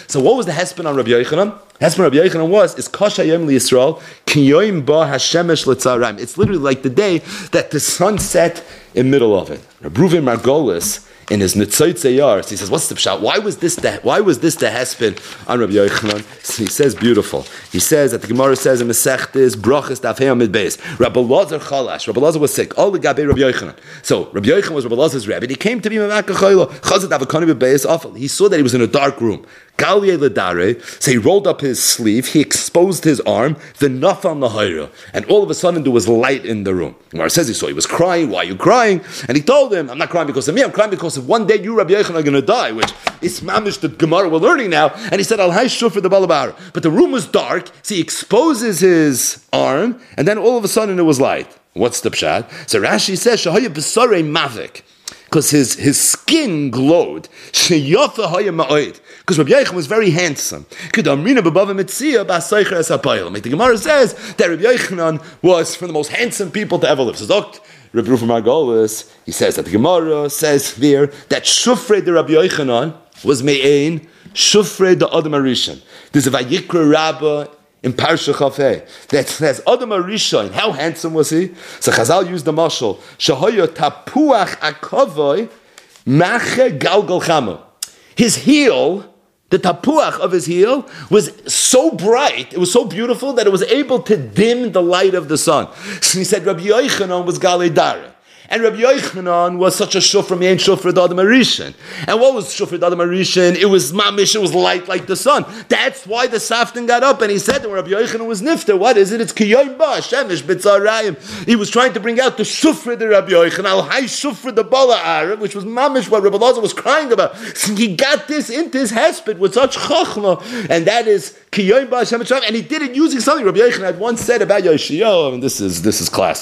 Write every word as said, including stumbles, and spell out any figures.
So what was the hesped on Rabbi Yochanan? Hesped on Rabbi Yochanan was, is Kasha Yom Yisrael, Ki Yoim Ba Hashemesh L'Tzarayim. It's literally like the day that the sun set in the middle of it. Rabbi Reuven Margolis, in his Nitzotze Yars, he says, what's the pshat? Why was this the, why was this the hesped on Rabbi Yochanan? So he says, beautiful. He says that the Gemara says in Masechtes, Brachas Daf Hey Amid Beis, Rabbi Lazar Chalash, Rabbi Lazar was sick, all the Gabe Rabbi Yochanan. So Rabbi Yochanan was Rabbi Lazar's rabbi, and he came to be Mamaka Chayla, Chazat Avakani Beis Afal. He saw that he was in a dark room. Galye Ledare, so he rolled up his sleeve, he exposed his arm, the nafal nahira, and all of a sudden there was light in the room. Gemara says he saw he was crying. Why are you crying? And he told him, I'm not crying because of me, I'm crying because of one day you, Rabbi Yochanan, are going to die, which is mamish the Gemara we're learning now. And he said, Al hay shufr the balabara. But the room was dark, so he exposes his arm, and then all of a sudden it was light. What's the pshat? So Rashi says, Shahaya b'sarei mavik. Because his, his skin glowed. Because Rabbi Yochanan was very handsome. The Gemara says that Rabbi Yochanan was from the most handsome people to ever live. So Doctor Rabbi Reuven Margolis, he says that the Gemara says there that Shufrei the Rabbi Yochanan was Me'ain, Shufrei the Adam Arishan. There's a Vayikra Rabbah in Parsha Chafei that says Adam Arishan, how handsome was he? So Chazal used the mashal Shahoya Tapuach Akavoy Mache Galgal Chama. His heel, the tapuach of his heel, was so bright, it was so beautiful that it was able to dim the light of the sun. So he said Rabbi Yochanan was Galei Dara. And Rabbi Yochanan was such a shufra, he ain't shufra Adam Arishan. And what was shufra Adam Arishan? It was mamish, it was light like the sun. That's why the Saftan got up and he said that when Rabbi Yochanan was nifter, what is it? It's kiyoim ba, shemesh, b'tzarayim. He was trying to bring out the shufra the Rabbi Yochanan, al hay shufra the bala Arab, which was mamish what Rabbi Lazar was crying about. So he got this into his hesped with such chachma, and that is kiyoim ba, shemesh, and he did it using something Rabbi Yochanan had once said about Yoshiyahu, and this is, this is classic.